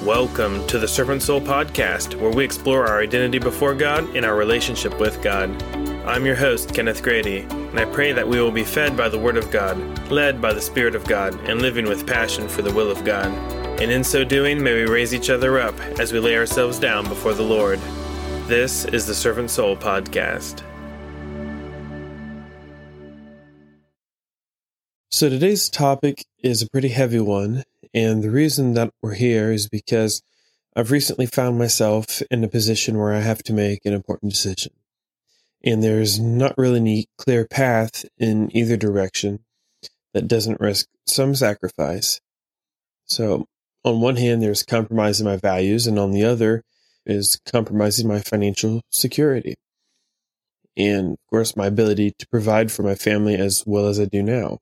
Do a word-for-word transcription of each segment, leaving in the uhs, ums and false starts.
Welcome to the Servant Soul Podcast, where we explore our identity before God and our relationship with God. I'm your host, Kenneth Grady, and I pray that we will be fed by the Word of God, led by the Spirit of God, and living with passion for the will of God. And in so doing, may we raise each other up as we lay ourselves down before the Lord. This is the Servant Soul Podcast. So today's topic is a pretty heavy one, and the reason that we're here is because I've recently found myself in a position where I have to make an important decision. And there's not really any clear path in either direction that doesn't risk some sacrifice. So on one hand, there's compromising my values, and on the other is compromising my financial security. And of course, my ability to provide for my family as well as I do now.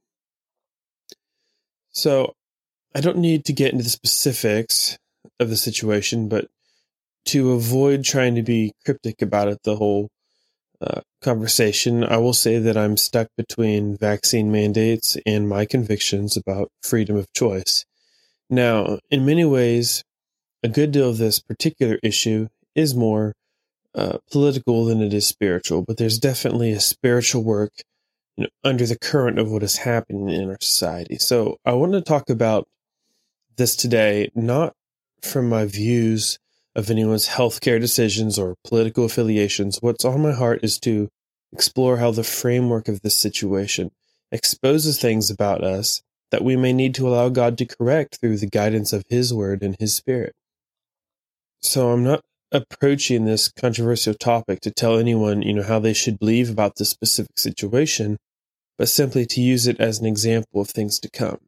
So I don't need to get into the specifics of the situation, but to avoid trying to be cryptic about it the whole uh, conversation, I will say that I'm stuck between vaccine mandates and my convictions about freedom of choice. Now, in many ways, a good deal of this particular issue is more uh, political than it is spiritual, but there's definitely a spiritual work you know, under the current of what is happening in our society. So I want to talk about this today, not from my views of anyone's healthcare decisions or political affiliations. What's on my heart is to explore how the framework of this situation exposes things about us that we may need to allow God to correct through the guidance of His Word and His Spirit. So I'm not approaching this controversial topic to tell anyone, you know, how they should believe about this specific situation, but simply to use it as an example of things to come.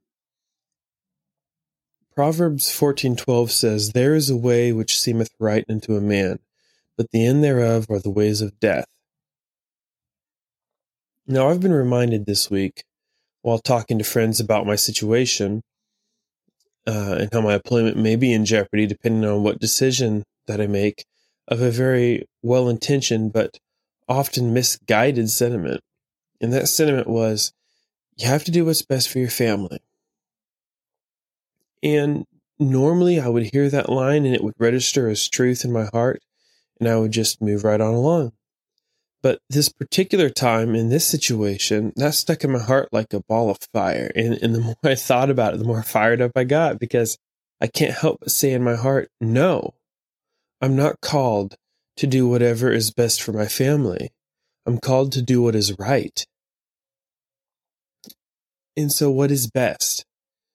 Proverbs fourteen twelve says, "There is a way which seemeth right unto a man, but the end thereof are the ways of death." Now, I've been reminded this week, while talking to friends about my situation, uh, and how my employment may be in jeopardy depending on what decision that I make, of a very well-intentioned but often misguided sentiment. And that sentiment was, you have to do what's best for your family. And normally I would hear that line and it would register as truth in my heart, and I would just move right on along. But this particular time in this situation, that stuck in my heart like a ball of fire. And, and the more I thought about it, the more fired up I got, because I can't help but say in my heart, no, I'm not called to do whatever is best for my family. I'm called to do what is right. And so what is best?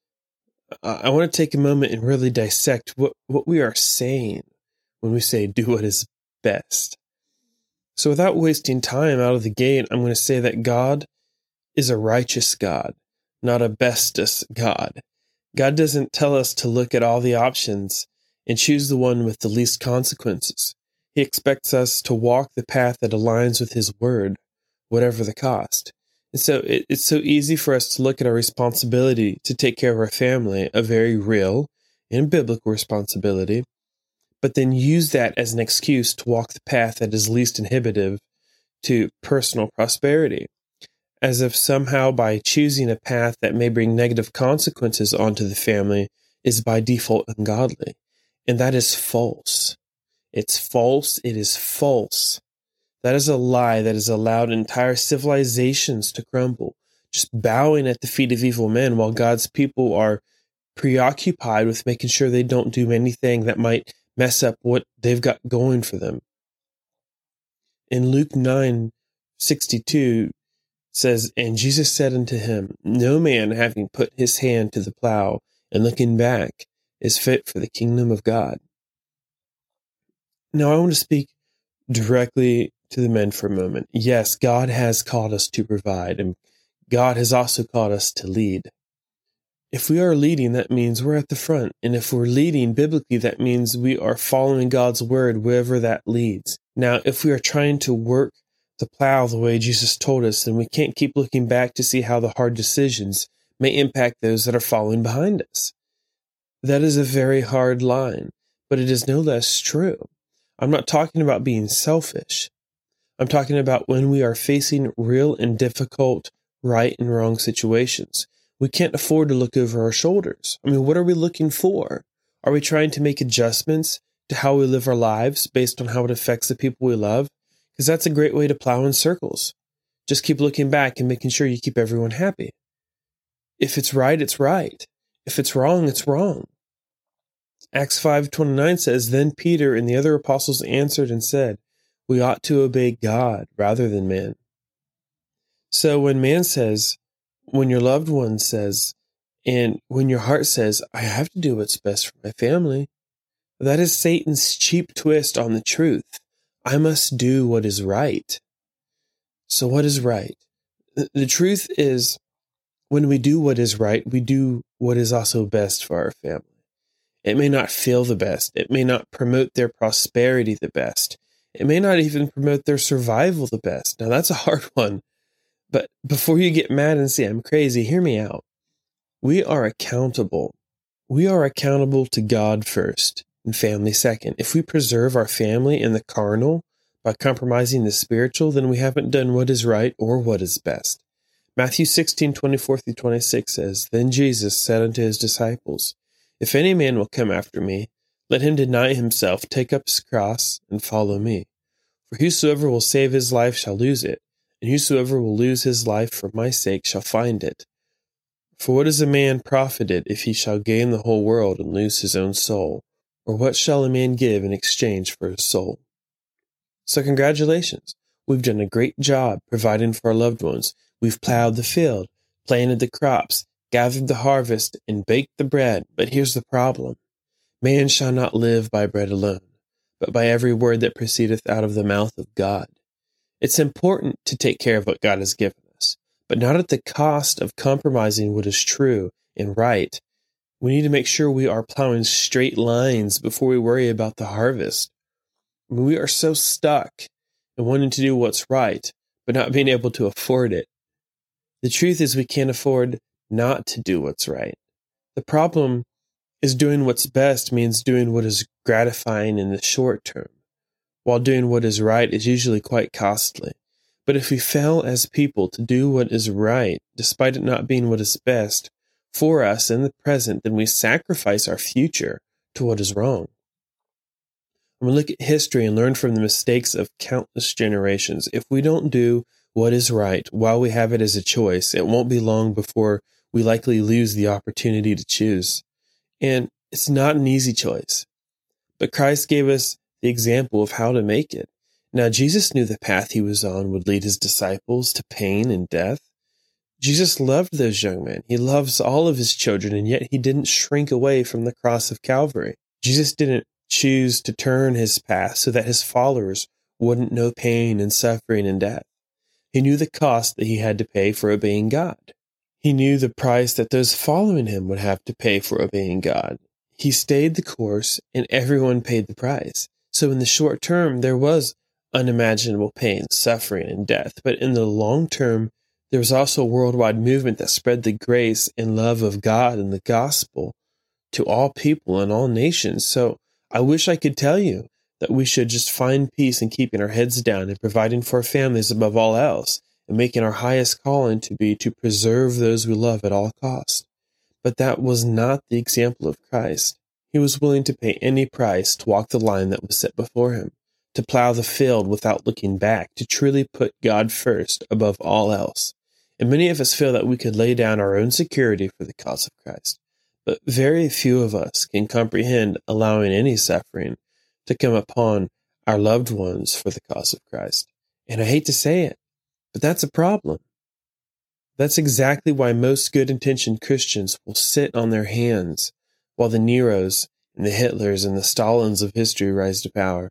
I want to take a moment and really dissect what, what we are saying when we say do what is best. So without wasting time out of the gate, I'm going to say that God is a righteous God, not a bestest God. God doesn't tell us to look at all the options and choose the one with the least consequences. He expects us to walk the path that aligns with His Word, whatever the cost. And so it, it's so easy for us to look at our responsibility to take care of our family, a very real and biblical responsibility, but then use that as an excuse to walk the path that is least inhibitive to personal prosperity, as if somehow by choosing a path that may bring negative consequences onto the family is by default ungodly. And that is false. It's false. It is false. That is a lie that has allowed entire civilizations to crumble, just bowing at the feet of evil men while God's people are preoccupied with making sure they don't do anything that might mess up what they've got going for them. In Luke nine sixty-two says, "And Jesus said unto him, No man having put his hand to the plow and looking back is fit for the kingdom of God." Now I want to speak directly to the men for a moment. Yes, God has called us to provide, and God has also called us to lead. If we are leading, that means we're at the front. And if we're leading biblically, that means we are following God's word wherever that leads. Now, if we are trying to work the plow the way Jesus told us, then we can't keep looking back to see how the hard decisions may impact those that are following behind us. That is a very hard line, but it is no less true. I'm not talking about being selfish. I'm talking about when we are facing real and difficult right and wrong situations. We can't afford to look over our shoulders. I mean, what are we looking for? Are we trying to make adjustments to how we live our lives based on how it affects the people we love? Because that's a great way to plow in circles. Just keep looking back and making sure you keep everyone happy. If it's right, it's right. If it's wrong, it's wrong. Acts five twenty-nine says, Then Peter and the other apostles answered and said, We ought to obey God rather than man. So when man says, when your loved one says, and when your heart says, I have to do what's best for my family, that is Satan's cheap twist on the truth. I must do what is right. So what is right? The truth is, when we do what is right, we do what is also best for our family. It may not feel the best. It may not promote their prosperity the best. It may not even promote their survival the best. Now, that's a hard one. But before you get mad and say, I'm crazy, hear me out. We are accountable. We are accountable to God first and family second. If we preserve our family in the carnal by compromising the spiritual, then we haven't done what is right or what is best. Matthew sixteen, twenty-four through twenty-six says, Then Jesus said unto his disciples, If any man will come after me, let him deny himself, take up his cross, and follow me. For whosoever will save his life shall lose it, and whosoever will lose his life for my sake shall find it. For what is a man profited if he shall gain the whole world and lose his own soul? Or what shall a man give in exchange for his soul? So congratulations. We've done a great job providing for our loved ones. We've plowed the field, planted the crops, gathered the harvest, and baked the bread. But here's the problem. Man shall not live by bread alone, but by every word that proceedeth out of the mouth of God. It's important to take care of what God has given us, but not at the cost of compromising what is true and right. We need to make sure we are plowing straight lines before we worry about the harvest. We are so stuck in wanting to do what's right, but not being able to afford it. The truth is we can't afford not to do what's right. The problem is doing what's best means doing what is gratifying in the short term, while doing what is right is usually quite costly. But if we fail as people to do what is right, despite it not being what is best for us in the present, then we sacrifice our future to what is wrong. When we look at history and learn from the mistakes of countless generations, if we don't do what is right while we have it as a choice, it won't be long before we likely lose the opportunity to choose. And it's not an easy choice. But Christ gave us the example of how to make it. Now, Jesus knew the path he was on would lead his disciples to pain and death. Jesus loved those young men. He loves all of his children, and yet he didn't shrink away from the cross of Calvary. Jesus didn't choose to turn his path so that his followers wouldn't know pain and suffering and death. He knew the cost that he had to pay for obeying God. He knew the price that those following him would have to pay for obeying God. He stayed the course, and everyone paid the price. So in the short term, there was unimaginable pain, suffering, and death. But in the long term, there was also a worldwide movement that spread the grace and love of God and the gospel to all people and all nations. So I wish I could tell you that we should just find peace in keeping our heads down and providing for our families above all else, and making our highest calling to be to preserve those we love at all cost. But that was not the example of Christ. He was willing to pay any price to walk the line that was set before him, to plow the field without looking back, to truly put God first above all else. And many of us feel that we could lay down our own security for the cause of Christ. But very few of us can comprehend allowing any suffering to come upon our loved ones for the cause of Christ. And I hate to say it, but that's a problem. That's exactly why most good-intentioned Christians will sit on their hands while the Neros and the Hitlers and the Stalins of history rise to power.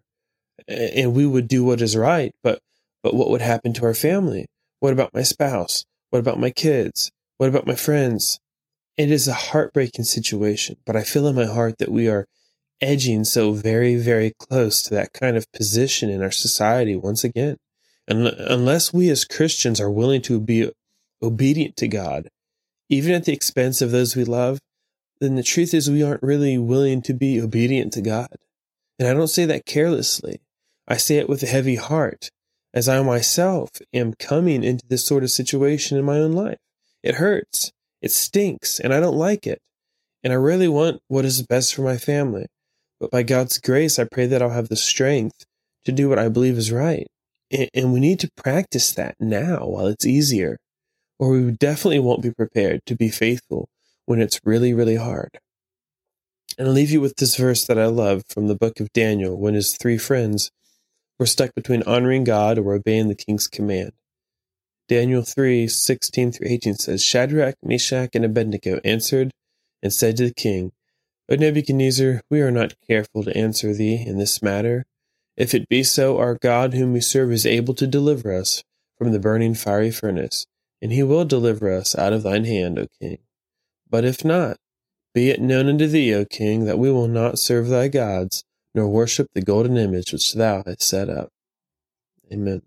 And we would do what is right, but, but what would happen to our family? What about my spouse? What about my kids? What about my friends? It is a heartbreaking situation, but I feel in my heart that we are edging so very, very close to that kind of position in our society once again. And unless we as Christians are willing to be obedient to God, even at the expense of those we love, then the truth is we aren't really willing to be obedient to God. And I don't say that carelessly. I say it with a heavy heart, as I myself am coming into this sort of situation in my own life. It hurts. It stinks, and I don't like it. and I really want what is best for my family. But by God's grace, I pray that I'll have the strength to do what I believe is right. And we need to practice that now while it's easier, or we definitely won't be prepared to be faithful when it's really, really hard. And I'll leave you with this verse that I love from the book of Daniel, when his three friends were stuck between honoring God or obeying the king's command. Daniel three, sixteen through eighteen says, Shadrach, Meshach, and Abednego answered and said to the king, O Nebuchadnezzar, we are not careful to answer thee in this matter. If it be so, our God whom we serve is able to deliver us from the burning fiery furnace, and he will deliver us out of thine hand, O king. But if not, be it known unto thee, O king, that we will not serve thy gods, nor worship the golden image which thou hast set up. Amen.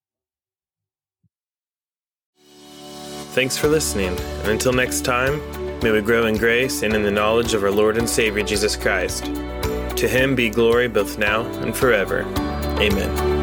Thanks for listening, and until next time, may we grow in grace and in the knowledge of our Lord and Savior Jesus Christ. To him be glory both now and forever. Amen.